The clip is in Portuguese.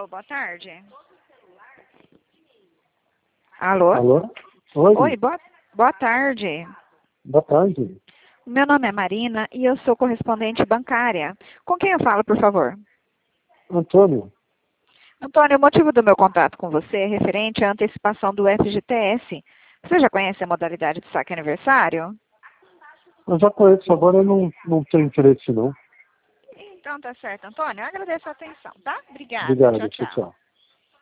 Alô, boa tarde. Alô? Alô? Oi. Oi, boa tarde. Boa tarde. Meu nome é Marina e eu sou correspondente bancária. Com quem eu falo, por favor? Antônio. Antônio, o motivo do meu contato com você é referente à antecipação do FGTS. Você já conhece a modalidade de saque aniversário? Eu já conheço, agora eu não tenho interesse não. Então tá certo, Antônio. Eu agradeço a atenção, tá? Obrigada. Obrigado, Tchau, tchau, tchau. tchau.